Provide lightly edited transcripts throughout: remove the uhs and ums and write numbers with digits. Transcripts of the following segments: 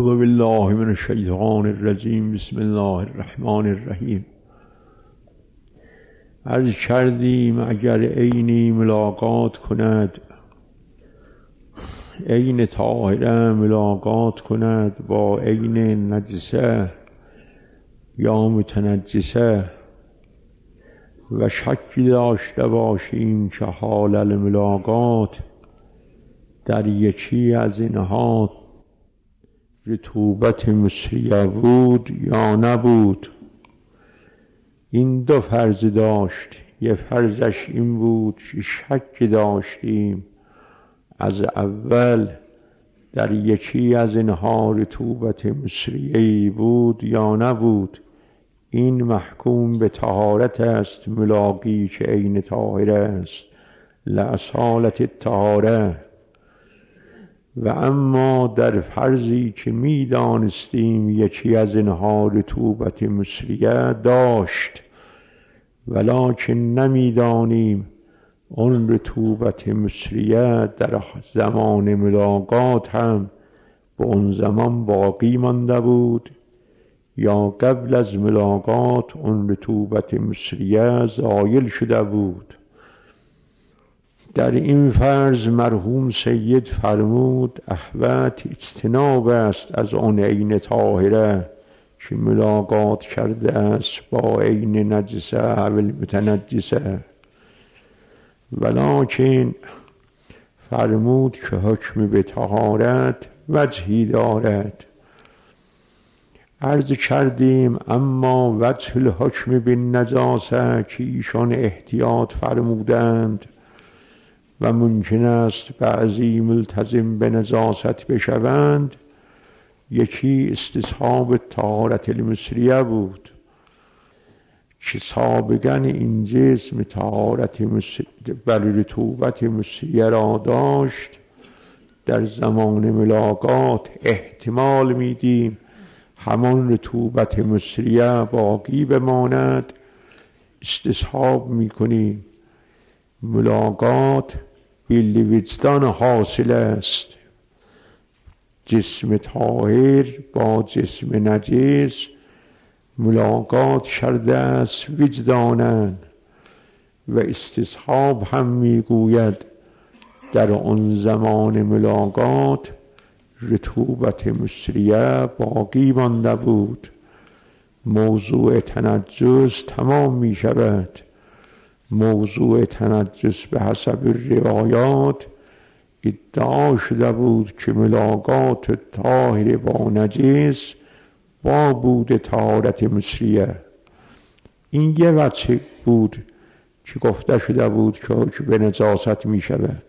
اعوذ بالله من الشیطان الرجیم. بسم الله الرحمن الرحیم. عرض کردیم اگر عینی ملاقات کند، عین طاهره ملاقات کند با عین نجسه یا متنجسه و شکی داشته باشیم که حال الملاقات در یکی از اینها رطوبت مصریه بود یا نبود. این دو فرض داشت. یه فرضش این بود که شک داشتیم از اول در یکی از اینها رطوبت مصریه‌ای بود یا نبود. این محکوم به طهارت است، ملاقی که عین طاهره است، لاصالت الطهاره. و اما در فرضی که می دانستیم یکی از اینها رطوبت مصریه داشت ولکن نمی دانیم اون رطوبت مصریه در زمان ملاقات هم به اون زمان باقی مانده بود یا قبل از ملاقات اون رطوبت مصریه زایل شده بود. در این فرض مرحوم سید فرمود احوط اجتناب است از آن عین طاهره که ملاقات کرده است با عین نجسه و متنجسه، ولکن فرمود که حکم به طهارت وجهی دارد. عرض کردیم اما وجه الحکم به نجاسه که ایشان احتیاط فرمودند و ممکن است بعضی ملتزم به نجاست بشوند، یکی استصحاب طهارت المصریه بود که سابقا این جسم طهارت بر رطوبت مصریه را داشت. در زمان ملاقات احتمال میدیم همان رطوبت مصریه باقی بماند، استصحاب میکنیم. ملاقات بیل وجدان حاصل است. جسم طاهر با جسم نجس ملاقات کرده است وجدانن و استصحاب هم میگوید در آن زمان ملاقات رطوبت مصریه باقی مانده بود. موضوع تنجس تمام می شود. موضوع تنجس به حسب روایات ادعا شده بود که ملاقات طاهر با نجس با بود طهارت مصریه. این یه وجه بود که گفته شده بود که به نجاست می شود.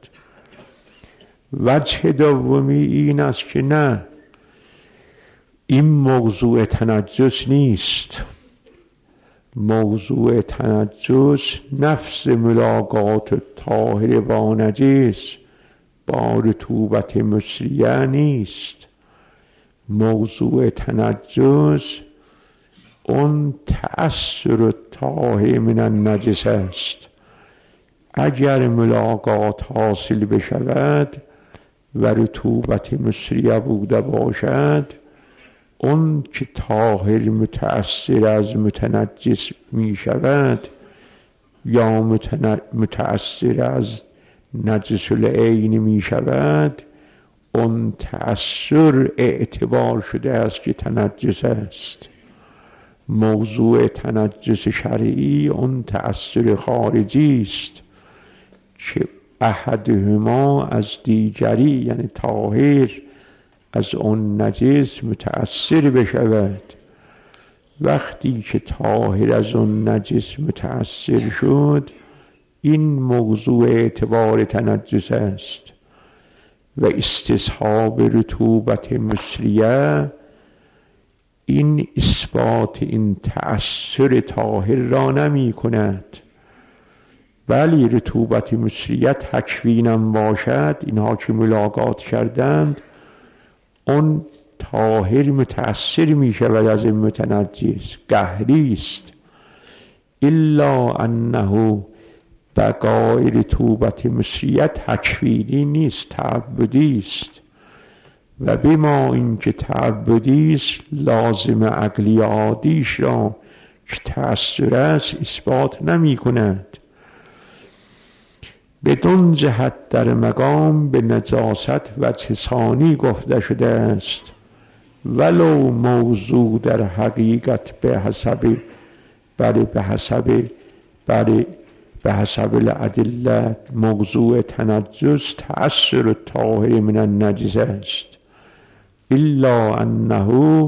وجه دومی این است که نه، این موضوع تنجس نیست. موضوع تنجس نفس ملاقات طاهر با نجس با رطوبت مصریه نیست. موضوع تنجس اون تأثر طاهر من النجس است. اگر ملاقات حاصل بشود و رطوبت مصریه بوده باشد، اون که طاهر متأثر از متنجس می شود یا متأثر از نجس العین می شود، اون تأثر اعتبار شده است که تنجس است. موضوع تنجس شرعی اون تأثر خارجی است که احدهما از دیگری یعنی طاهر از اون نجس متأثر بشود. وقتی که طاهر از اون نجس متأثر شد، این موضوع اعتبار تنجس است و استصحاب رطوبت مصریه این اثبات این تأثر طاهر را نمی کند. ولی رطوبت مصریه تکوینم باشد، اینها که ملاقات کردند اون طاهر متأثر می شود از این متنجس، قهری است. الا انه بقای رطوبت مصریه تکوینی نیست، تعبدی است. و بما این که تعبدیست لازم عقلی عادیش را که تأثیر است اثبات نمی کند. بدون جهت در مقام به نجاست وجه ثانی گفته شده است، ولو موضوع در حقیقت به حسب الادله موضوع تنجس تأثیر الطاهر من النجس است، الا انه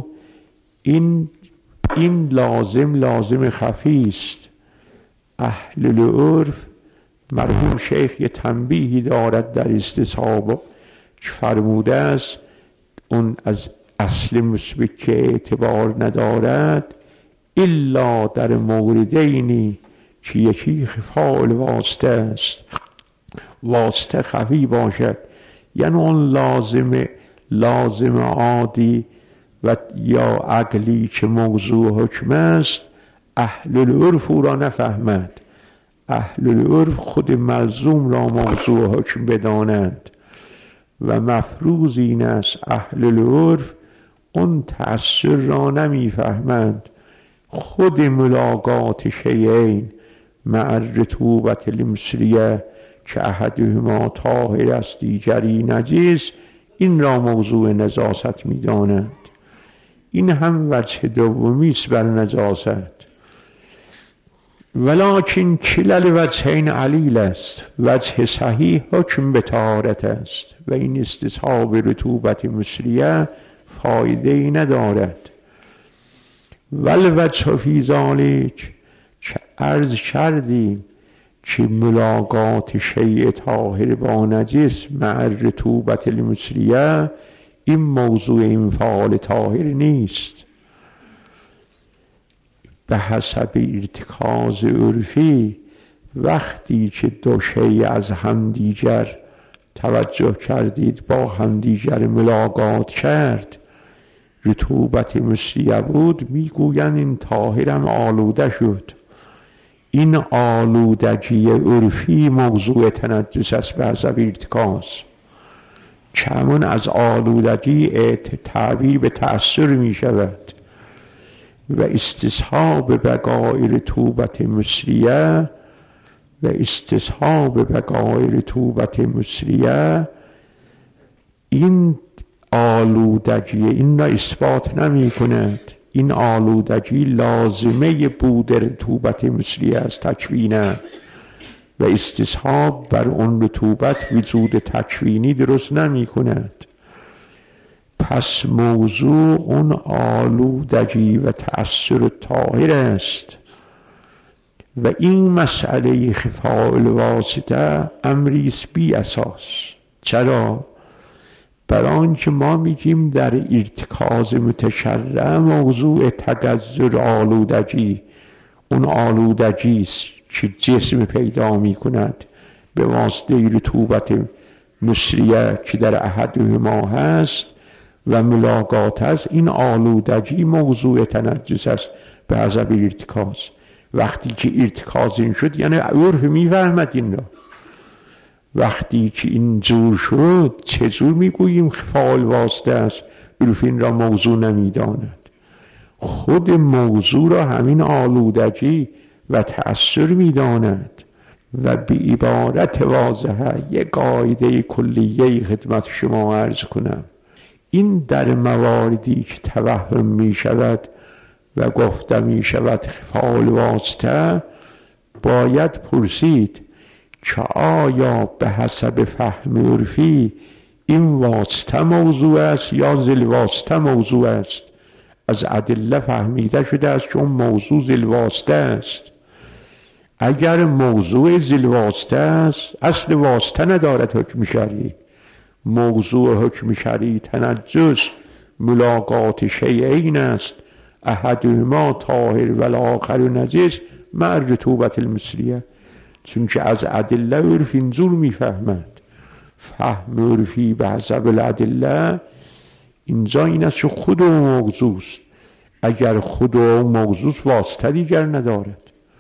این لازم خفی است. اهل العرف مرحوم شیخ یه تنبیهی دارد در استصحاب که فرموده است اون از اصل مثبت که اعتبار ندارد الا در موردینی که یکی خفاء الواسطه است، واسطه خفی باشد، یعنی اون لازم عادی و یا عقلی که موضوع حکم است اهل العرف او را نفهمد. اهل العرف خود ملزوم را موضوع حکم بدانند و مفروض این است اهل العرف اون تأثیر را نمیفهمند. خود ملاقات شیئین مع الرطوبة المصریه که احدهما طاهر است دیگری نجس این را موضوع نجاست می‌دانند. این هم وجه دومی است بر نجاست. ولکن کلا الوجهین علیل است، وجه صحیح حکم به طهارت است و این استصحاب رطوبت مصریه فایده ای ندارد. والوجه فی ذلک که عرض کردیم که ملاقات شیء طاهر با نجس مع الرطوبة المصریه این موضوع انفعال طاهر نیست. به حسب ارتکاز عرفی وقتی که دو شیء از همدیگر توجه کردید با همدیگر ملاقات کرد رطوبت مصریه بود میگویند این طاهرم آلوده شد. این آلودگی عرفی موضوع تنجس است به حسب ارتکاز. چمون از آلودگی تعبیر به تأثیر می شود و استصحاب بقای رطوبت مصریه این آلودگی این را اثبات نمی کند. این آلودگی لازمه بود رطوبت مصریه از تکوینه و استصحاب بر اون رطوبت وجود تکوینی درست نمی کند. پس موضوع اون آلودگی و تأثیر طاهر است و این مسئله خفاء الواسطه امری است بی اساس. چرا؟ برای آنکه ما میگیم در ارتکاز متشرع موضوع تگذر آلودگی اون آلودگی است که جسم پیدا میکند به واسطه رطوبت مصریه که در احدهما هست و ملاقات است. این آلودگی موضوع تنجس است به حسب ارتکاز. وقتی که ارتکاز این شد یعنی عرف میفهمد این را. وقتی که این جور شد چجور میگوییم خفاء الواسطه است؟ عرف این را موضوع نمیداند. خود موضوع را همین آلودگی و تأثیر میداند. و به عبارت واضحه یک قاعده کلیه خدمت شما عرض کنم. این در مواردی که توهم می شود و گفته می شود خفاء الواسطه باید پرسید که آیا به حسب فهم عرفی این واسطه موضوع است یا ذل واسطه موضوع است؟ از ادله فهمیده شده است که اون موضوع ذل واسطه است. اگر موضوع ذل واسطه است اصل واسطه ندارد حکم شرعی. موضوع حکم شرعی تنجس ملاقات شیئین است احدهما طاهر و الاخر نجس مع رطوبة المصریه. چون که از ادله عرف اینجور میفهمد. فهم عرفی به حسب الادله اینجا این است که خود او موضوع است. اگر خود او موضوع واسطه دیگر ندارد.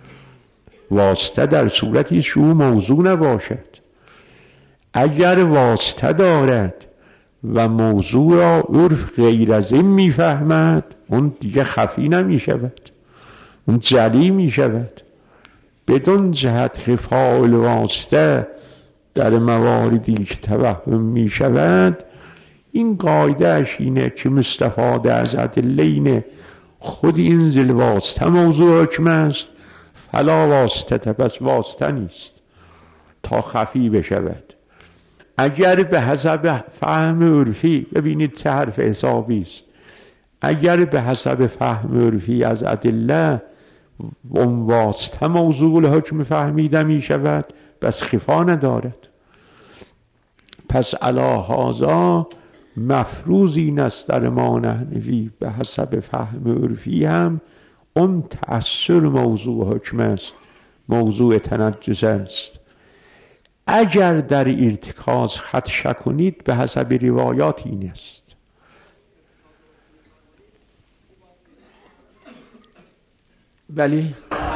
واسطه در صورتی است که او موضوع نباشد. اگر واسطه دارد و موضوع را عرف غیر از این میفهمد، اون دیگه خفی نمی شود، اون جلی می شود. بدون جهت خفاء الواسطه در مواردی که توهم می شود، این قاعدهش اینه که مستفاده از ادله اینه خود این ذی الواسطه موضوع حکم است، فلا واسطه، پس واسطه نیست تا خفی بشود. اگر به حسب فهم عرفی، ببینید چه حرف حسابی است، اگر به حسب فهم عرفی از ادله اون واسطه موضوع الحکم فهمیده می شود، بس خفا ندارد. پس علی هذا مفروض این است در ما نحنوی به حسب فهم عرفی هم اون تأثیر موضوع حکم است، موضوع تنجس است. اگر در ارتکاز خدشه کنید به حسب روایات این است. ولی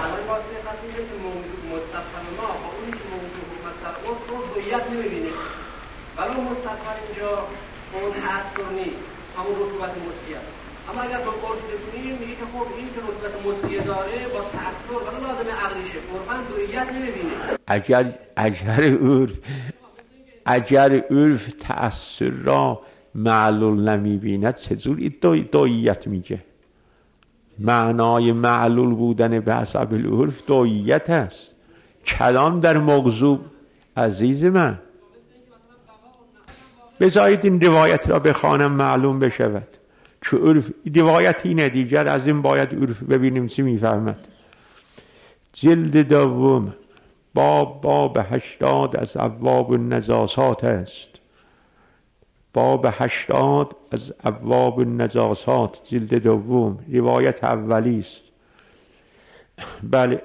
اون تأثیر نیست، همون رطوبت مستی است. اما اگر با قرص بکنیم میگه که خب این که رطوبت مستی داره با تأثیر ولی لازمه عقلیشه، قربان دویت نمیبینه. اگر عرف تأثیر را معلول نمیبیند چجور دویت میگه؟ معنای معلول بودن به حسب العرف دویت است. کلام در موضوع عزیز من، بذارید این روایت را بخوانم معلوم بشود که عرف روایت اینه، دیگر از این باید عرف ببینیم چی میفهمد. جلد دوم باب 80 از ابواب النجاسات است. باب 80 از ابواب النجاسات جلد دوم، روایت اولی است. بله،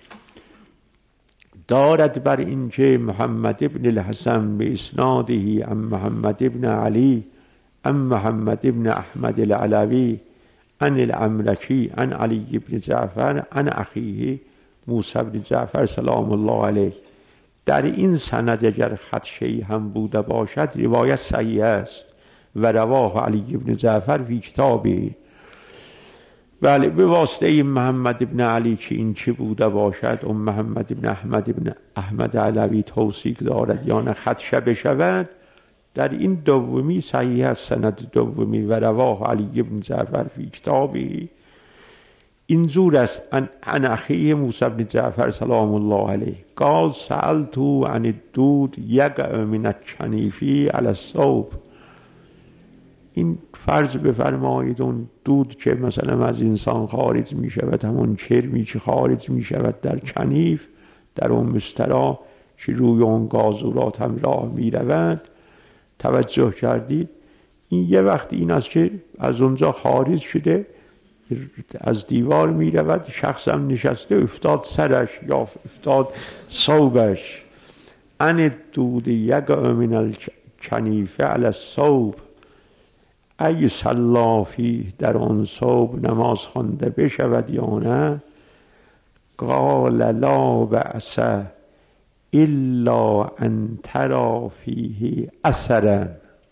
دارد بر اینکه محمد ابن الحسن به اسناده عن محمد ابن علی عن محمد ابن احمد العلوی عن الاملکی عن علی ابن جعفر عن اخیه موسی ابن جعفر سلام الله علیه. در این سند اگر خدشه‌ای هم بوده باشد روایت صحیح است و رواه علی ابن جعفر فی کتابه. بله، به واسطه این محمد ابن علی که این چه بوده باشد، اون محمد ابن احمد علوی توثیق دارد یا نه خدشه بشود، در این دومی صحیح است سند دومی و رواه علی ابن جعفر فی کتابه. اینجور است عن اخیه موسی ابن جعفر سلام الله علیه قال سألتو عن الدود یقع من الکنیفی علی الثوب. این فرض بفرمایید اون دود که مثلا از انسان خارج می شود، همون چرمی که خارج می شود در کنیف، در اون مسترا که روی اون گازورات هم راه می رود، توجه کردید این یه وقت این است که از اونجا خارج شده از دیوار می رود، شخص هم نشسته افتاد سرش یا افتاد ثوبش. ان دود یقع من الکنیفه علی الثوب ای صلافی، در آن ثوب نماز خوانده بشود یا نه؟ قال لا بأس الا ان ترى فیه اثرا.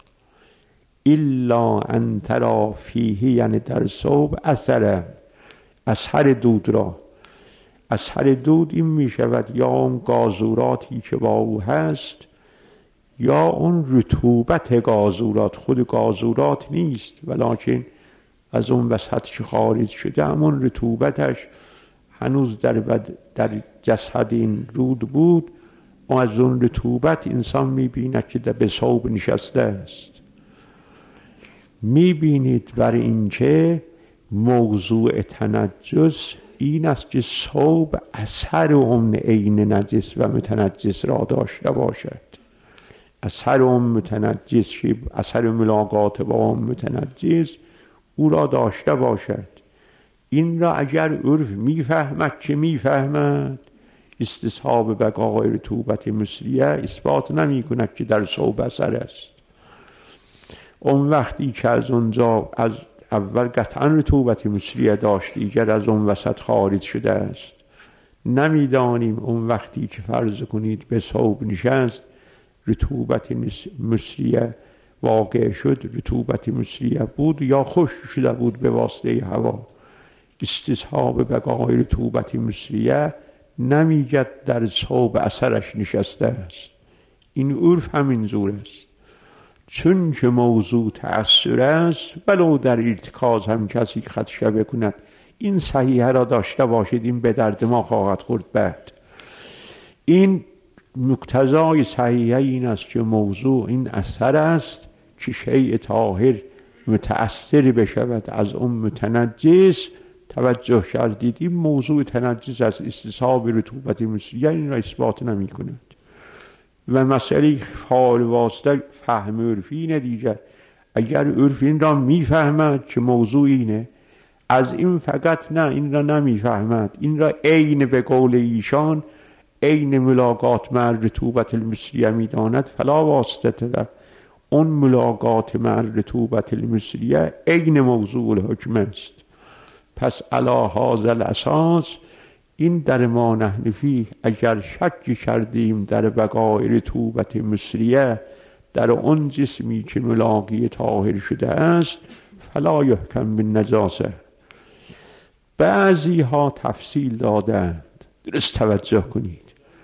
الا ان ترى فیه یعنی در ثوب اثرا، اثر دود را. اثر دود این می شود یا اون گازوراتی که با او هست یا اون رطوبت گازورات. خود گازورات نیست ولکن از اون وسط که خارج شده همون رطوبتش هنوز در جسد این رود بود و از اون رطوبت انسان میبیند که به ثوب نشسته است. میبینید بر اینکه موضوع تنجس این است که ثوب اثر اون عین نجس و متنجس را داشته باشد. اثر اون متنجس، اثر ملاقات با اون متنجس او را داشته باشد. این را اگر عرف میفهمد که میفهمد، استصحاب بقای رطوبت مصریه اثبات نمی کند که در ثوب اثر است. اون وقتی که از اونجا از اول قطعا رطوبت مصریه داشت، دیگر از اون وسط خارج شده است، نمیدانیم اون وقتی که فرض کنید به ثوب نشست رطوبت مصریه واقع شد رطوبت مصریه بود یا خشک شده بود به واسطه هوا. استصحاب بقای رطوبت مصریه نمیگد در صوب اثرش نشسته است. این عرف همین زور است. چون که موضوع تأثیر است ولو در ارتکاز هم کسی خدشه بکند این صحیحه را داشته باشید این به درد ما خواهد خورد. بعد این مقتضای صحیحه این است که موضوع این اثر است که شیء طاهر متأثر بشود از اون متنجس. توجه کردید این موضوع تنجس از استصحاب رطوبت مصریه این را اثبات نمی کند و مسئله حال واسطه فهم عرفی اینه دیگر. اگر عرف این را میفهمد که موضوع اینه از این فقط نه این را نمیفهمد، این را عین به قول ایشان عین ملاقات مع رطوبت المصریه میداند فلا واسطه در اون ملاقات مع رطوبت المصریه عین موضوع الحکم است. پس علی هذا الاساس این در ما نحن فیه اگر شک کردیم در بقای رطوبت مصریه در اون جسمی که ملاقی طاهر شده است فلا یحکم بالنجاسه. بعضی ها تفصیل دادند، درست توجه کنید.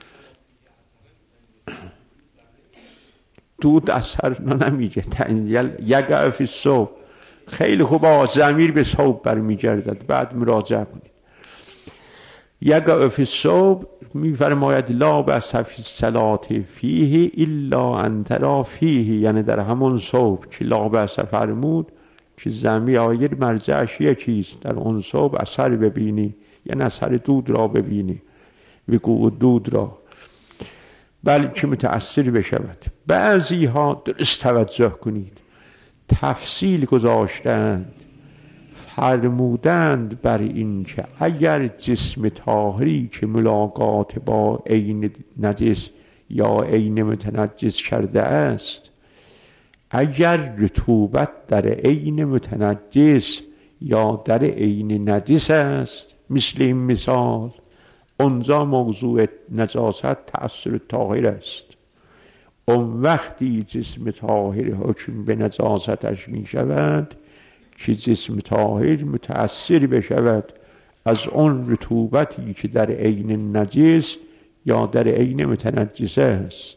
دود اثر نمیگه یقع فی الثوب. خیلی خوب ضمیر به ثوب برمیگردد، بعد مراجعه کنید. یقع فی الثوب میفرماید لا بأس فی الصلاة فیه الا ان تری فیه، یعنی در همون ثوب که لا بأس فرمود که ضمیر آیر مرجعش یکیست، در اون ثوب اثر ببینی یعنی اثر دود را ببینی وقوع دود را بلکه متأثر بشود. بعضی ها درست توجه کنید تفصیل گذاشتند فرمودند بر این که اگر جسم طاهری که ملاقات با عین نجس یا عین متنجس کرده است اگر رطوبت در عین متنجس یا در عین نجس است مثل این مثال اونجا موضوع نجاست تأثیر طاهر است. اون وقتی جسم طاهر حکم به نجاستش می شود که جسم طاهر متأثر بشود از اون رطوبتی که در عین نجس یا در عین متنجس است.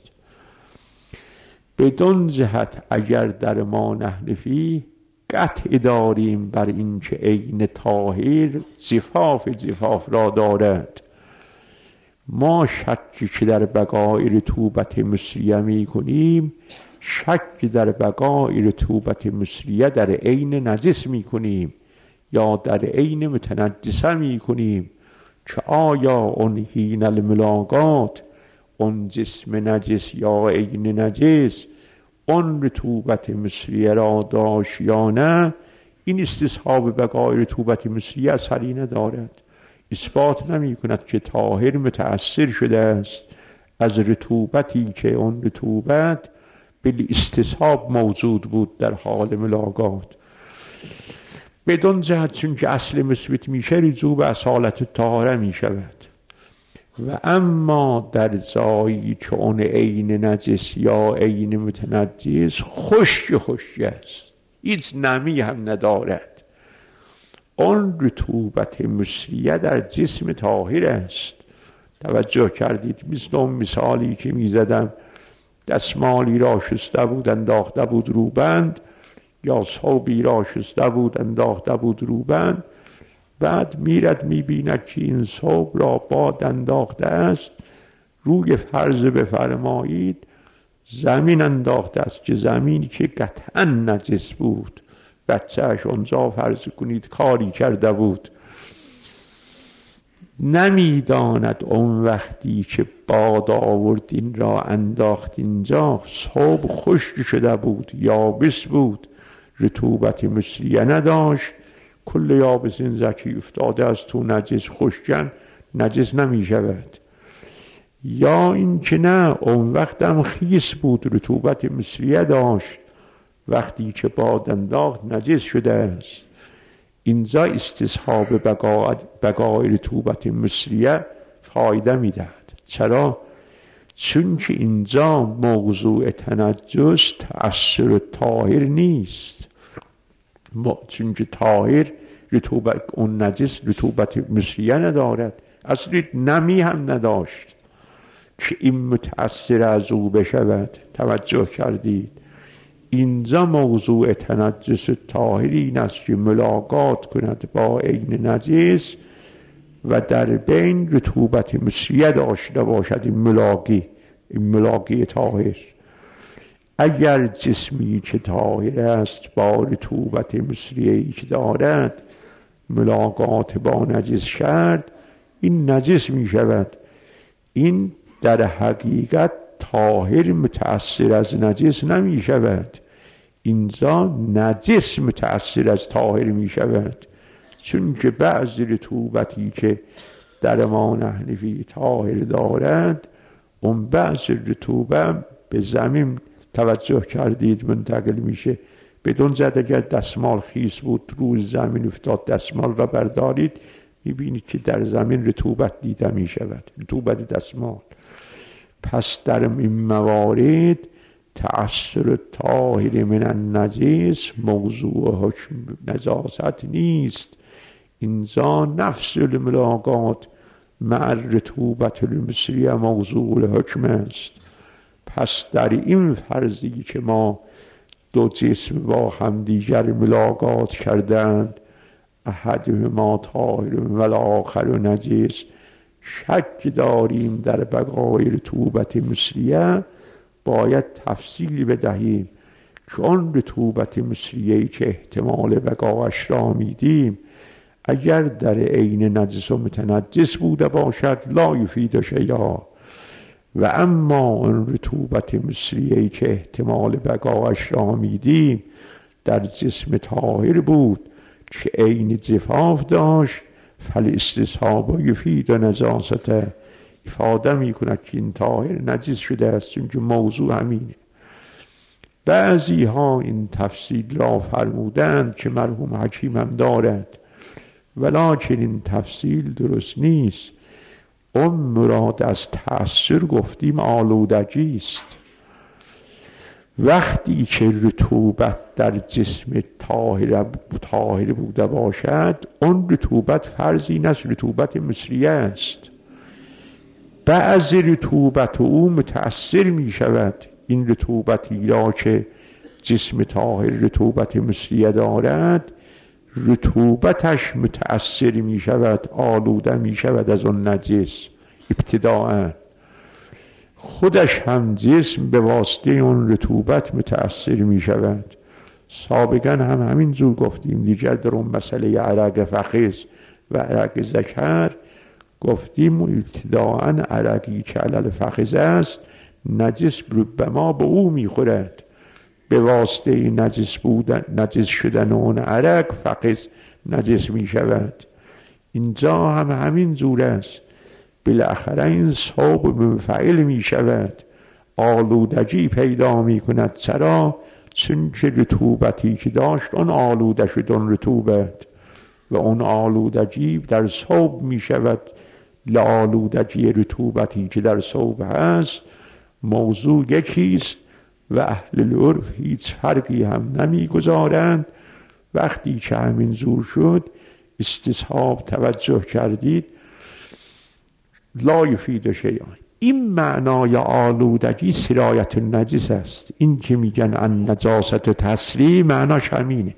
بدون جهت اگر در ما نحن فیه قطع داریم بر این که عین طاهر جفاف را دارد، ما شکی که در بقای رطوبت مصریه می کنیم شک در بقای رطوبت مصریه در عین نجس می کنیم یا در عین متنجسه می کنیم که آیا اون حین الملاقات اون جسم نجس یا عین نجس اون رطوبت مصریه را داشت یا نه. این استصحاب بقای رطوبت مصریه اثری ندارد، اثبات نمی کند که طاهر متأثر شده است از رطوبتی که اون رطوبت بل استصحاب موجود بود در حال ملاقات. بدون جهت چون که اصل مثبت میشه رجوع به اصالت طاهره می شود. و اما در جایی که اون عین نجس یا عین متنجس خشک است هیچ نمی هم ندارد، اون رطوبت مصریه در جسم طاهر است. توجه کردید مثل اون مثالی که می زدم دستمالی را شسته بود انداخته بود روبند یا ثوبی را شسته بود انداخته بود روبند، بعد میرد میبیند که این ثوب را باد انداخته است، روی فرض بفرمایید زمین انداخته است که زمینی که قطعا نجس بود، بچهش اونجا فرض کنید کاری کرده بود، نمیداند اون وقتی که باد آورد این را انداخت اینجا ثوب خشک شده بود، یابس بود، رطوبت مصریه نداشت، کل یابس این زکی افتاده از تو نجس خشکن نجس نمی شود. یا این که نه اون وقت هم خیس بود رطوبت مصریه داشت، وقتی که باد انداخت نجس شده است. اینجا استصحاب بقای رطوبت مصریه فایده می دهد. چرا؟ چون که اینجا موضوع تنجس تأثیر طاهر نیست، چون که طاهر رطوبت، اون نجس رطوبت مصریه ندارد، اصلی نمی هم نداشت که این متأثر از او بشود. توجه کردید؟ اینجا موضوع تنجس طاهر این است که ملاقات کند با عین نجس و در بین رطوبت مصریه داشته باشد. این ملاقی طاهر. اگر جسمی که طاهر است با رطوبت مصریه‌ای که دارد ملاقات با نجس کرد، این نجس می شود. این در حقیقت طاهر متأثر از نجس نمی شود، اینجا نجس متأثر از طاهر می شود. چون که بعض رطوبتی که در ما حنفی طاهر دارد، اون بعض رطوبت به زمین، توجه کردید، منتقل میشه. بدون زد اگر دستمال خیس بود روی زمین افتاد، دستمال را بردارید میبینید که در زمین رطوبت دیده میشود، رطوبت دستمال. پس در این موارد تأثیر طاهر من النجس موضوع حکم نجاست نیست، اینجا نفس الملاقات مع رطوبت المصریه موضوع الحکم است. پس در این فرضی که ما دو جسم با همدیگر ملاقات کردند، احدهما طاهر و الاخر نجس، شک داریم در بقای رطوبت مصریه، باید تفصیل بدهیم. چون رطوبت مصریه‌ای که احتمال بقایش را میدیم، اگر در عین نجس و متنجس بوده باشد لا یفید شیئا، و اما اون رطوبت مصریه‌ای که احتمال بقایش را میدیم در جسم طاهر بود که عین جفاف داشت، فالاستصحاب یفید نجاسته، افاده میکند که این طاهر نجس شده است، چون که موضوع همینه. بعضی ها این تفصیل را فرمودند که مرحوم حکیم هم دارد، ولکن این تفصیل درست نیست. اون مراد از تأثیر گفتیم آلودگی است. وقتی که رطوبت در جسم طاهر بوده باشد، اون رطوبت فرضی نیست، رطوبت مصریه است. بعض رطوبت او متأثر می شود. این رطوبتی را که جسم طاهر رطوبت مصریه دارد، رطوبتش متأثر می شود، آلوده می شود از اون نجس. ابتداء خودش هم جسم به واسطه اون رطوبت متأثر می شود. سابقا هم همین جور گفتیم دیگر در اون مسئله عرق فخذ و عرق ذکر گفتیم، ابتداء عرقی که علل فخذ است نجس به ما به او می خورد، به واسطه نجس شدن اون عرق فخذ نجس می شود. اینجا هم همین جور است، بالاخره این صوب منفعل می شود، آلودگی پیدا می کند. چرا؟ چون که رطوبتی که داشت اون آلوده شد، اون رطوبت، و اون آلودگی در صوب می شود. لآلودگی رطوبتی که در صوب هست موضوع یکیست و اهل العرف هیچ فرقی هم نمی گذارند. وقتی که همین زور شد استصحاب، توجه کردید، لا یفید شیئا. این معنای آلودگی سرایت النجس است. این که میگن ان نجاست تسری معناش همینه.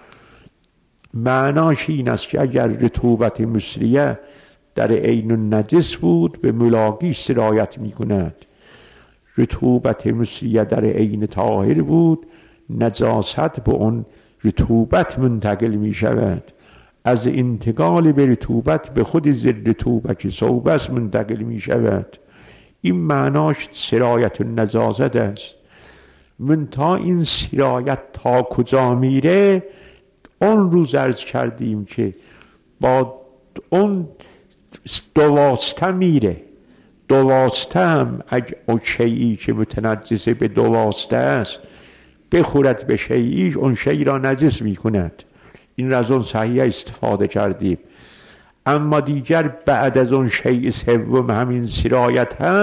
معناش این است که اگر رطوبت مصریه در عین النجس بود به ملاقی سرایت میکند، رطوبت مصریه در عین طاهر بود نجاست به اون رطوبت منتقل می شود. از انتقال به رطوبت به خود ضد رطوبت که صوب است منتقل می شود. این معناش سرایت النجاست است. من تا این سرایت تا کجا میره اون روز عرض کردیم که با اون دواسته میره. دواسته هم اگه اون شیعی که متنجسه به دواسته است بخورد به شیعیش، اون شیعی را نجس میکند. این را از اون صحیح استفاده کردیم. اما دیگر بعد از اون شیء سوم همین سرایت هست،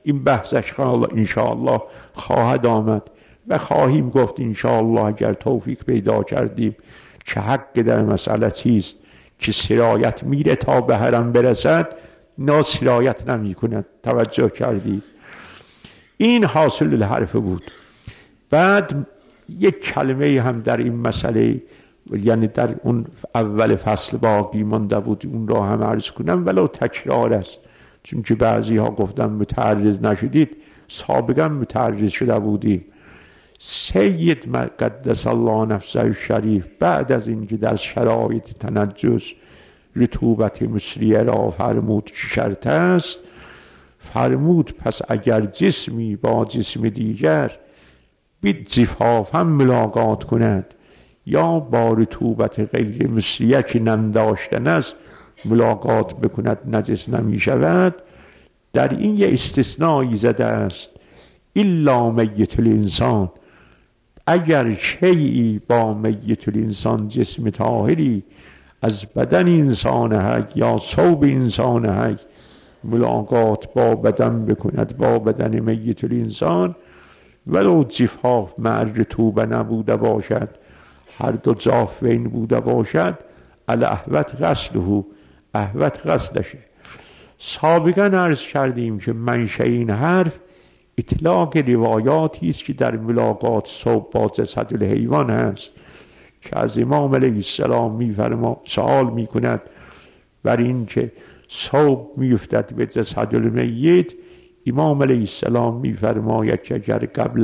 این بحثش انشاءالله خواهد آمد و خواهیم گفت انشاءالله اگر توفیق پیدا کردیم چه حق در مسئله چیست که سرایت میره تا به حرم برسد، نا سرایت نمی کند. توجه کردید؟ این حاصل الحرف بود. بعد یک کلمه هم در این مسئله، یعنی در اون اول فصل باقی مانده بود، اون را هم عرض کنم ولو تکرار است، چون که بعضی ها گفتن متعرض نشدید، سابقا متعرض شده بودیم. سید قدس الله نفسه شریف بعد از اینکه در شرایط تنجس رطوبت مصریه را فرمود که شرط است، فرمود پس اگر جسمی با جسم دیگر بید زفافا ملاقات کند یا با رطوبت غیر مصریه که ننداشتن است ملاقات بکند نجس نمی شود. در این یه استثنایی زده است، الا میت الانسان، اگر شیئی با میت الانسان جسم طاهری از بدن انسان حی یا ثوب انسان حی ملاقات با بدن بکند با بدن میت الانسان، ولو جفاف مع رطوبه نبوده باشد، هر دو جاف بین بوده باشد، الاحوط غسله، احوط غسلشه. سابقا عرض کردیم که منشأ این حرف اطلاق روایاتی است که در ملاقات ثوب با جسد الحیوان هست که از امام علیه السلام سوال می کند بر این که ثوب میفتد به جسد المیت. امام علیه السلام می فرماید که اگر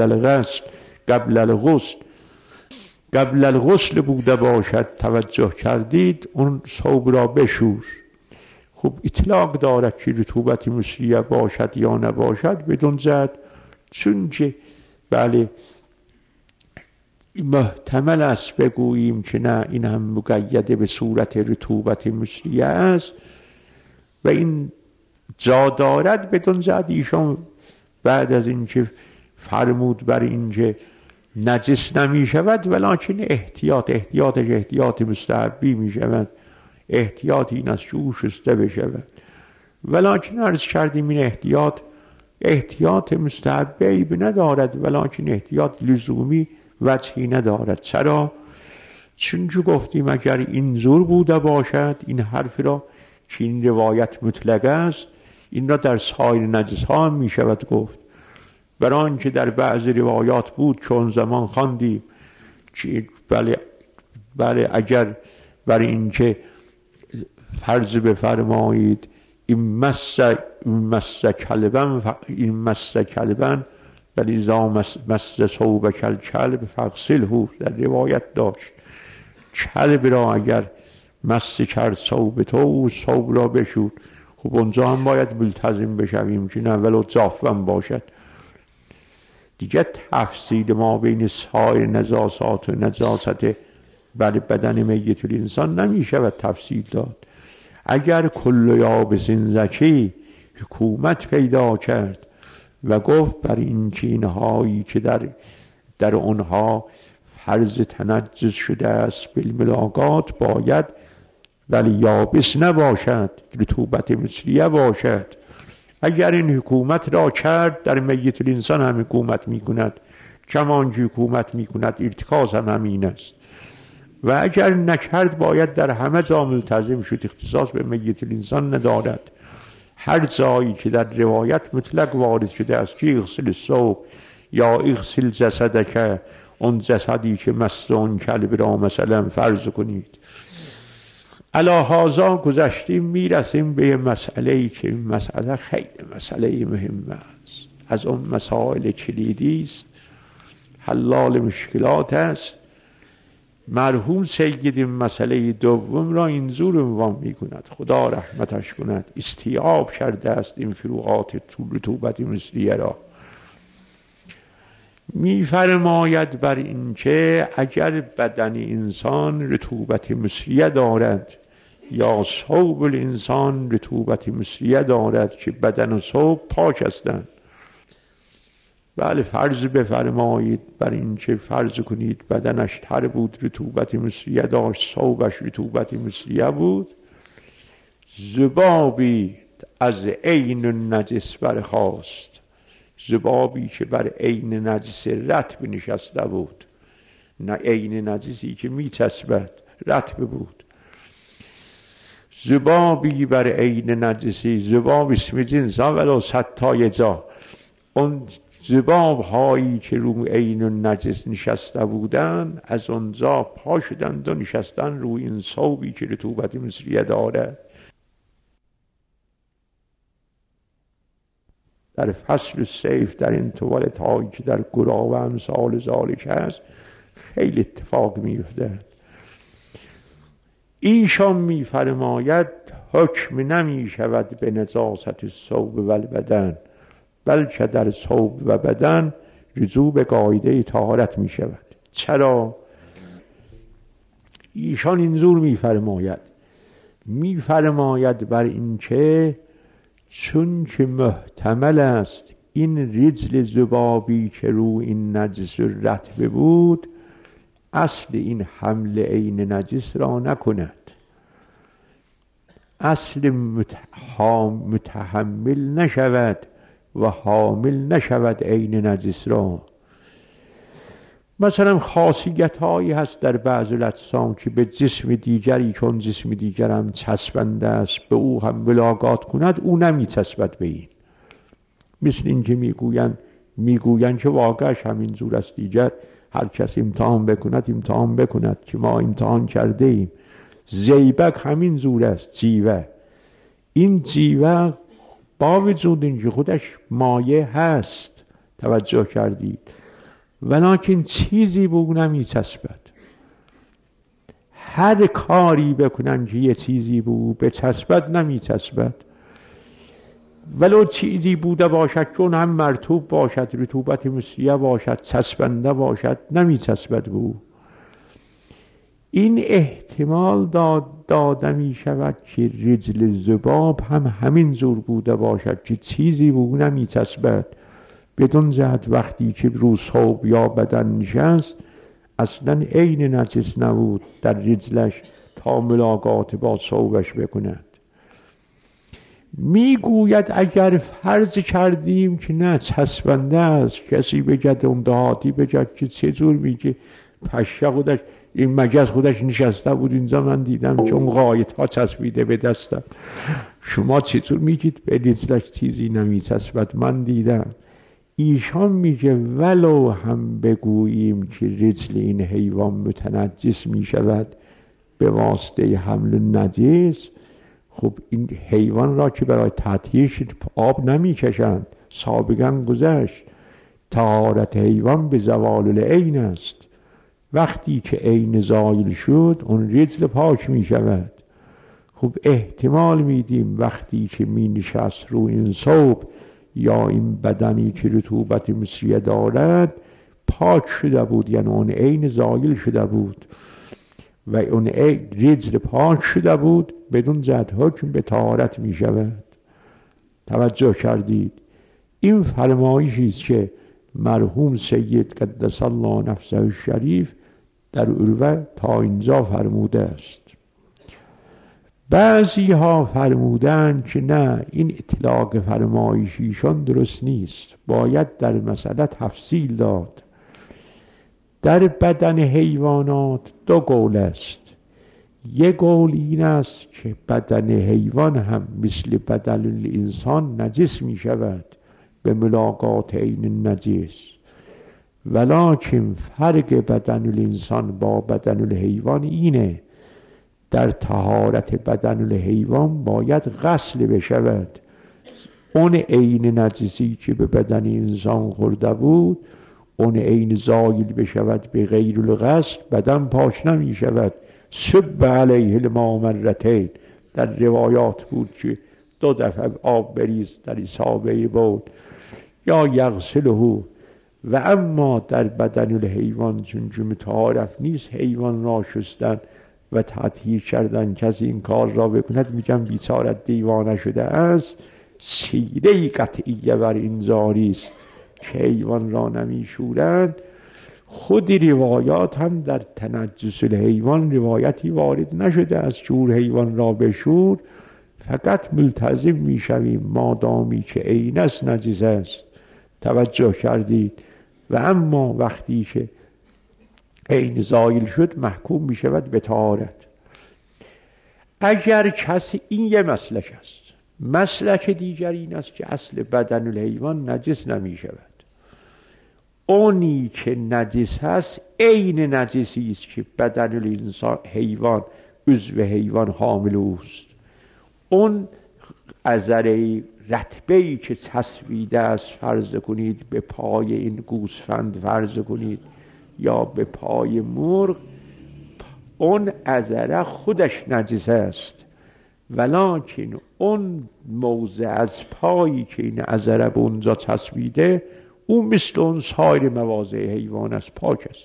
قبل الغسل بوده باشد، توجه کردید، اون ثوب را بشور. خب اطلاق دارد که رطوبت مصریه باشد یا نباشد بدون زد، چون که بله محتمل است بگوییم که نه این هم مقیده به صورت رطوبت مصریه است و این جا دارد بدون زد. ایشان بعد از اینکه فرمود بر اینکه نجس نمی شود ولکن احتیاط مستحبی می شود، احتیاط این است که او شسته بشود، ولکن عرض کردیم این احتیاط مستحبی ندارد، ولکن احتیاط لزومی وجهی ندارد. چرا؟ چون گفتیم اگر این زور بوده باشد، این حرف را که این روایت مطلق است، این را در سایر نجس ها هم می شود گفت. برای آنکه در بعض روایات بود که اون زمان خواندیم که بله اگر برای اینکه فرض بفرمایید این مس کلبن ولی اذا مس ثوب کلب فاغسله، در روایت داشت کلب را اگر مس کرد ثوب تو، ثوب را بشود. خب اونجا هم باید ملتزم بشویم که نه ولو جافم باشد. دیگه تفصیل ما بین سایر نجاسات و نجاست بدن میت الانسان نمی شود تفصیل داد. اگر کل یابس زکی حکومت پیدا کرد و گفت بر این چینهایی که در اونها فرض تنجس شده است بالملاقات باید ولی یابس نباشد، رطوبت مصریه باشد. اگر این حکومت را کرد در میت الانسان هم حکومت می کند، کمان که حکومت می کند ارتکاز هم همین است. و اگر نکرد باید در همه جا ملتزم شد، اختصاص به میت الانسان ندارد. هر جایی که در روایت مطلق وارد شده است که اغسل الثوب یا اغسل جسدک، اون جسدی که مس اون کلب را مثلا فرض کنید. علی هذا گذشتیم، میرسیم به مسئله‌ای که این مسئله خیلی مسئله مهمه است، از اون مسائل کلیدی است، حلال مشکلات است. مرحوم سید این مسئله دوم را اینجور عنوان می کند، خدا رحمتش کند، استیعاب کرده است این فروعات رطوبت مصریه را. می فرماید بر این که اگر بدن انسان رطوبت مصریه دارد یا ثوب الانسان رطوبت مصریه دارد که بدن و ثوب پاک هستند، بله فرض بفرمایید بر این که فرض کنید بدنش تر بود، رطوبت مصریه داشت، ثوبش رطوبت مصریه بود، ذبابی از عین النجس برخاست، ذبابی که بر عین نجس رطب نشسته بود، نه عین نجسی که میچسبد، رطب بود. ذبابی بر عین نجسی، ذباب اسم جنس ها ولو صد تا جا، اون ذباب هایی که رو عین نجس نشسته بودن از اونجا پا شدند و نشستن روی این ثوبی که رطوبت مصریه داره. در فصل صیف در این توالت هایی که در گرا و امثال ذالک هست خیلی اتفاق می‌افتد. ایشان می‌فرماید حکم نمی شود به نجاست ثوب و البدن، بلکه در ثوب و بدن رجوع به قاعده طهارت می شود. چرا؟ ایشان اینجور می‌فرماید بر این که چون که محتمل است این رجل ذبابی که رو این نجس رطب بود اصل این حمل عین نجس را نکند، اصل متحمل نشود و حامل نشود عین نجس را. مثلا خاصیت هایی هست در بعض الاجسام که به جسم دیگری چون جسم دیگر هم چسبنده است به او هم ملاقات کند او نمی چسبد به این. مثل این که میگویند که واقعش همین زور است، دیگر هر کس امتحان بکند که ما امتحان کرده ایم. زیبک همین زور است، جیوه. این جیوه با وجود اینکه خودش مایه هست، توجه کردید، ولکن چیزی به او نمی چسبد. هر کاری بکنن که یه چیزی به او بچسبد نمی چسبد، ولو چیزی بوده باشد چون هم مرطوب باشد، رطوبت مصریه باشد، چسبنده باشد، نمی چسبد به او. این احتمال داده می شود که رجل ذباب هم همین زور بوده باشد که چیزی به او نمی چسبد، بدون جهت وقتی که رو ثوب یا بدن نشست اصلا عین نجس نبود در رجلش تا ملاقات با ثوبش بکند. میگوید اگر فرض کردیم که نه چسبنده است، کسی بگد اون دهاتی بگد که چجور میگه پشه خودش این مگس خودش نشسته بود اینجا من دیدم چون غایت ها چسبیده به دستم، شما چطور میگید به رجلش چیزی نمی چسبد؟ من دیدم. ایشان میگه ولو هم بگوییم که رجل این حیوان متنجس میشود به واسطه حمل نجس، خب این حیوان را که برای تطهیرش آب نمیکشند، سابقا گذشت. طهارت حیوان به زوال العین است، وقتی که عین زایل شد اون رجل پاک می شود. خب احتمال میدیم وقتی که می نشست رو این ثوب یا این بدنی که رطوبت مصریه دارد پاک شده بود، یعنی اون عین زایل شده بود و اون رجل پاک شده بود، بدون جهت حکم به طهارت می شود. توجه کردید؟ این فرمایشی است که مرحوم سید قدس الله نفسه الشریف در عروه تا اینجا فرموده است. بعضی ها فرمودند که نه، این اطلاق فرمایشیشان درست نیست، باید در مسئله تفصیل داد. در بدن حیوانات دو قول است. یک قول این است که بدن حیوان هم مثل بدن الانسان نجس می شود به ملاقات عین نجس، ولکن فرق بدن الانسان با بدن الحیوان اینه در طهارت بدن الحیوان باید غسل بشود. اون عین نجسی که به بدن انسان خورده بود اون عین زایل بشود به غیر الغسل بدن پاک نمی شود. سب علیه الماء مرتین در روایات بود که 2 دفعه آب بریز در اصابه بود یا یغسله. و اما در بدن الحیوان چون متعارف نیست حیوان را شستن و تطهیر کردن، کسی این کار را بکند میگم بیچاره دیوانه شده است. سیره قطعیه بر این زاری است که حیوان را نمیشورند. خود روایات هم در تنجس الحیوان روایتی وارد نشده از شور حیوان را بشور، فقط ملتزم میشویم مادامی که عین است نجس است توجه کردید؟ و اما وقتی که عین زایل شد محکوم می شود به طهارت. اگر کسی، این یه مسلک است. مسلک دیگر این است که اصل بدن الحیوان نجس نمی شود. اونی که نجس هست عین نجسی است که بدن الانسان حیوان، عضو حیوان حامل اوست. اون عذره رطبه‌ای که چسبیده است، فرض کنید به پای این گوسفند، فرض کنید یا به پای مرغ، اون عذره خودش نجس است، ولکن اون موضع از پایی که این عذره به اونجا چسبیده، اون مثل اون سایر مواضع حیوان است، پاک است،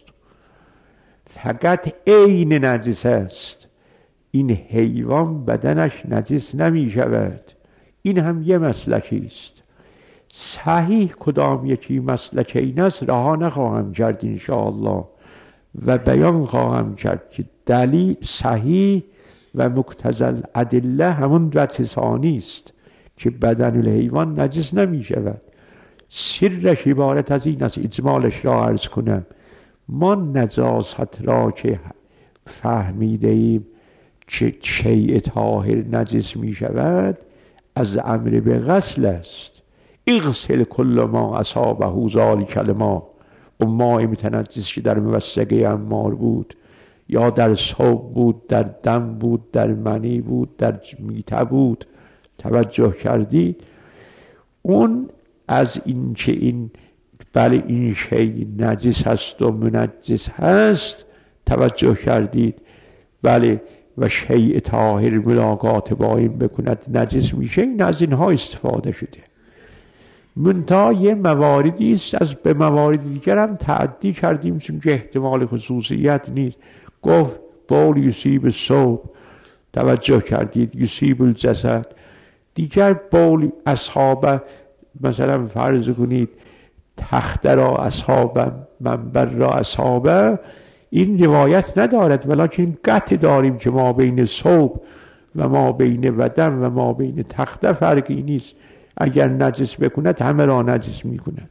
فقط عین نجس است. این حیوان بدنش نجس نمی شود. این هم یه مسلکی است. صحیح کدام یکی مسلک این است رها نخواهم کرد انشاءالله و بیان خواهم کرد که دلیل صحیح و مقتضی الادله همون وجه ثانی است که بدن الحیوان نجس نمی شود. سرش عبارت از این است، اجمالش را عرض کنم. ما نجاست را که فهمیده ایم که شیء طاهر نجس می شود از امر به غسل است. اغسل کل ما اصابه ذلک الماء. اون ماء متنجس که در موسقه عمار بود یا در ثوب بود، در دم بود، در منی بود، در میته بود، توجه کردید؟ اون از این که این بله این شیء نجس هست و منجس هست، توجه کردید؟ بله، و شیء طاهر ملاقات با این بکند نجس میشه. این از اینها استفاده شده. منتها یه مواردی است، از به موارد دیگر هم تعدی کردیم چون که احتمال خصوصیت نیست. گفت بول یصیب الثوب، توجه کردید؟ یصیب الجسد. دیگر بول اصحاب، مثلا فرض کنید تخت را اصحاب، منبر را اصحاب، این روایت ندارد، ولکن قطع داریم که ما بین ثوب و ما بین بدن و ما بین تخته فرقی نیست. اگر نجس بکند همه را نجس میکند.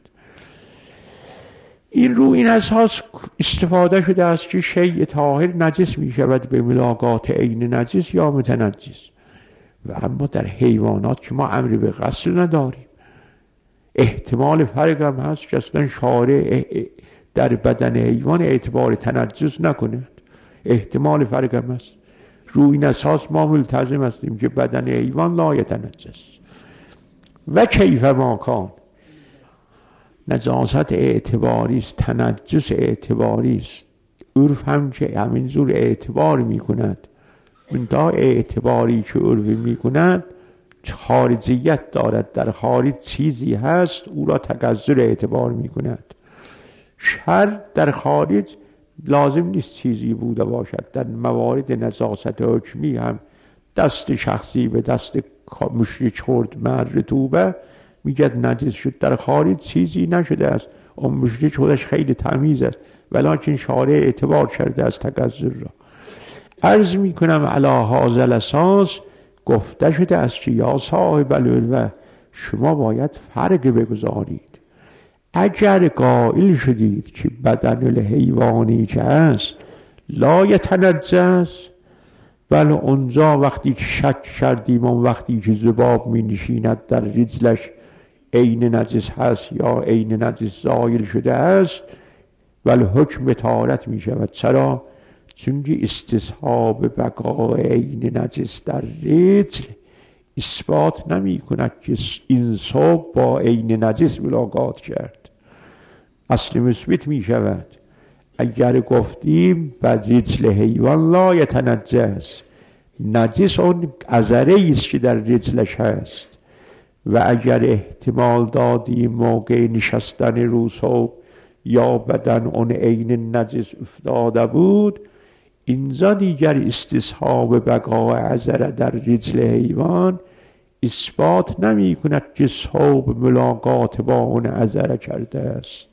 این رو این اساس استفاده شده است که شیء طاهر نجس میشود به ملاقات عین نجس یا متنجس. و اما در حیوانات که ما امری به غسل نداریم، احتمال فرق هم هست که اصلا شارع در بدن حیوان اعتبار تنجس نکند. احتمال فرق هم هست. رو این اساس ما ملتزم هستیم که بدن حیوان لا یتنجس. و کیف ما کان، نجاست اعتباری است، تنجس اعتباری است. عرف هم که همینجور اعتبار میکند. منتها اعتباری که عرف میکند خارجیت دارد، در خارج چیزی هست او را تگذر اعتبار میکند. شر در خارج لازم نیست چیزی بوده باشد. در موارد نجاست حکمی هم دست شخصی به دست مشرک خورد مر رطوبه میگد نجس شد، در خارج چیزی نشده است. اون مشرک خودش خیلی تمیز است، ولکن شارع اعتبار کرده است تگذر را. عرض میکنم علی هذا الاساس گفته شده است که یا صاحب العلوه، شما باید فرق بگذارید. اگر قائل شدید که بدن الحیوانی که است لا یتنجس، بله اونجا وقتی که شک کردیم، اون وقتی که ذباب می نشیند در رجلش عین نجس هست یا عین نجس زایل شده است، ولی حکم طهارت می شود. چرا؟ چون که استصحاب بقای عین نجس در رجل اثبات نمی کند که این ثوب با عین نجس ملاقات کرد. اصل مثبت می شود. اگر گفتیم بر رجل حیوان لا یتنجس، نجس اون عذره است که در رجلش هست. و اگر احتمال دادیم موقع نشستن رو ثوب یا بدن اون عین نجس افتاده بود، اینجا دیگر استصحاب بقای عذره در رجل حیوان اثبات نمی کند که ثوب ملاقات با اون عذره کرده است.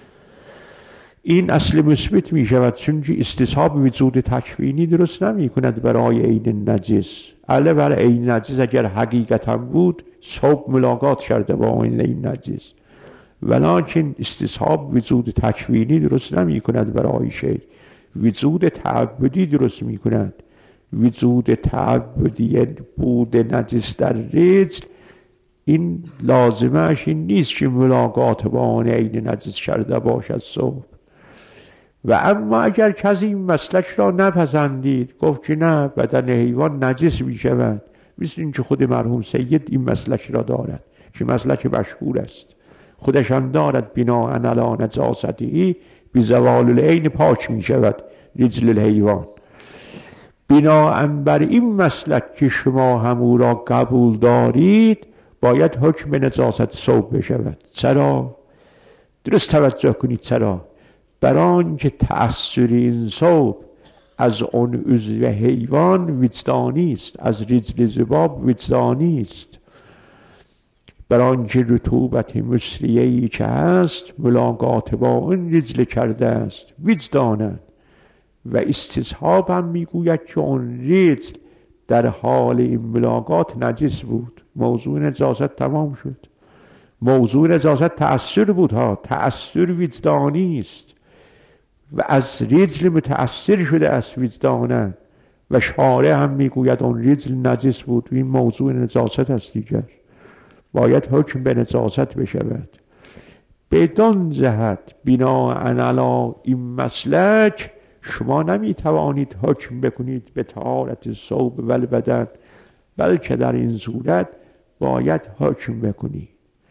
این اصل مثبت می شود، چون که استصحاب وجود تکوینی درست نمی کند برای عین نجس. علاوه بر عین نجس اگر حقیقتا بود ثوب ملاقات کرده با این عین نجس، ولکن استصحاب وجود تکوینی درست نمی کند برای شی، وجود تعبدی درست می کند. وجود تعبدی بود نجس در رجل، این لازمش این نیست که ملاقات با آن عین نجس کرده باشد صبح. و اما اگر کسی این مسلک را نپسندید، گفت که نه بدن حیوان نجس می شود، مثل این که خود مرحوم سید این مسلک را دارد که مسلک مشهور است، خودشان دارد بناء علی نجاسته بی زوال العین پاک می شود رجل الحیوان. بناء بر این مسلک که شما هم او را قبول دارید، باید حکم به نجاست ثوب بشود. چرا؟ درست توجه کنید چرا؟ برای که تأثیر این ثوب از اون عضو حیوان وجدانی است، از رجل ذباب وجدانی است. برای که رطوبت مصریه‌ای که هست ملاقات با اون رجل کرده است وجدانه. و استصحاب هم میگوید که اون رجل در حال این ملاقات نجس بود، موضوع نجاست تمام شد. موضوع نجاست تأثیر بود ها، تأثیر وجدانی است و از رجل متأثر شده است وجدانه. و شارع هم میگوید اون رجل نجس بود، این موضوع نجاست است دیگر، باید حکم به نجاست بشود. بدان جهت بنا علی این مسلک شما نمیتوانید حکم بکنید به طهارت الثوب و البدن، بلکه در این صورت باید حکم بکنید.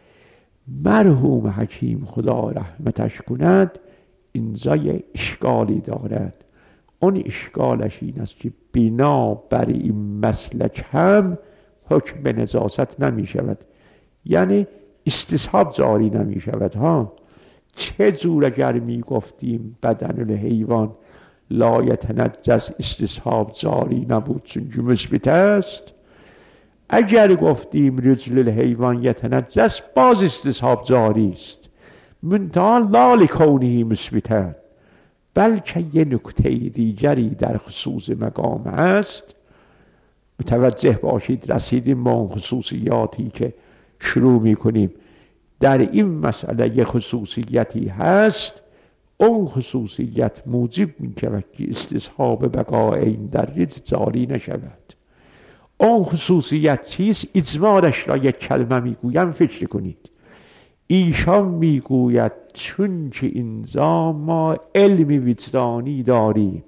مرحوم حکیم خدا رحمتش کند اینجا یه اشکالی دارد. اون اشکالش این است که بنا بر این مسلک هم حکم به نجاست نمی شود، یعنی استصحاب جاری نمی شود ها. چه جور اگر می گفتیم بدن الحیوان لا یتنجس استصحاب جاری نبود چون که مثبت است، اگر گفتیم رجل الحیوان یتنجس باز استصحاب جاری است، منتها لا لکونه مثبتن، بلکه یه نکته دیگری در خصوص مقام است. متوجه باشید رسیدیم با اون خصوصیاتی که شروع می کنیم. در این مسئله یه خصوصیتی هست، اون خصوصیت موجب می شود که استصحاب بقا عین در رجل جاری نشود. اون خصوصیت چیست؟ اجمالش را یک کلمه می گویم فکر کنید. ایشان می گوید چون که اینجا ما علم وجدانی داریم،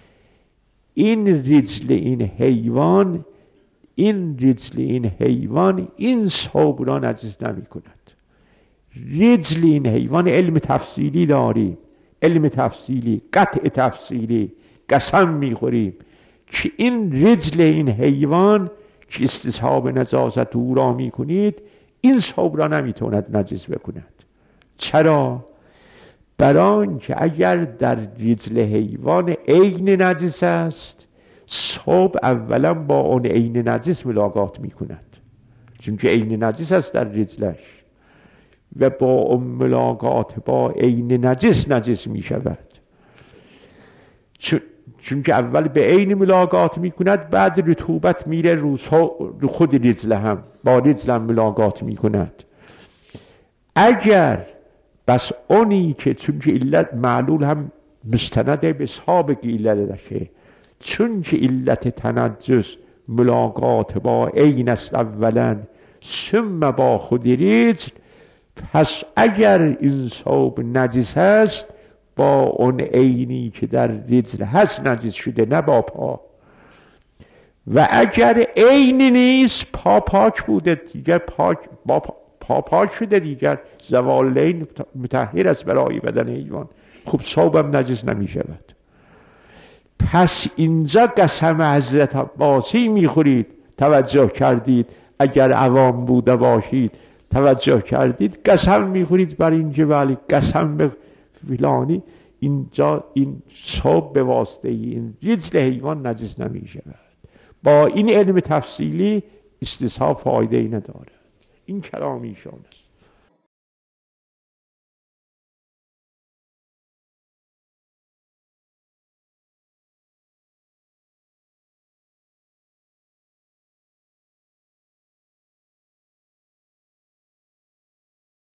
این رجل این حیوان این ثوب را نجس نمی کند. رجل این حیوان علم تفصیلی داریم، علم تفصیلی، قطع تفصیلی، قسم می خوریم که این رجل این حیوان که استصحاب نجاست او را می کنید، این ثوب را نمی تواند نجس بکند. چرا؟ برای که اگر در رجل حیوان عین نجس است، ثوب اولا با اون عین نجس ملاقات می کند، چون که عین نجس است در رجلش، و با اون ملاقات با عین نجس می شود، چون که اول به عین ملاقات می کند، بعد رطوبت میره رو خود رجل هم، با رجل هم ملاقات می کند. اگر بس اونی که چون که علت معلول هم مستنده به سابق علت داشته، چون که علت تنجس ملاقات با عین است اولا ثم با خود رجل، پس اگر این ثوب نجس هست با اون عینی که در رجل هست نجس شده، نه با پا. و اگر عین نیست، پا پاک بوده دیگر، پا پاک شده دیگر، زوال العین مطهر است برای بدن حیوان، خب ثوبم نجس نمی شود. پس اینجا قسم حضرت عباسی میخورید، توجه کردید؟ اگر عوام بوده باشید توجه کردید، قسم میخورید بر این جبل، قسم به فلانی، اینجا این ثوب به واسطه این رجل حیوان نجس نمی شود. با این علم تفصیلی استصحاب فایده ای نداره. این کلام ایشان است.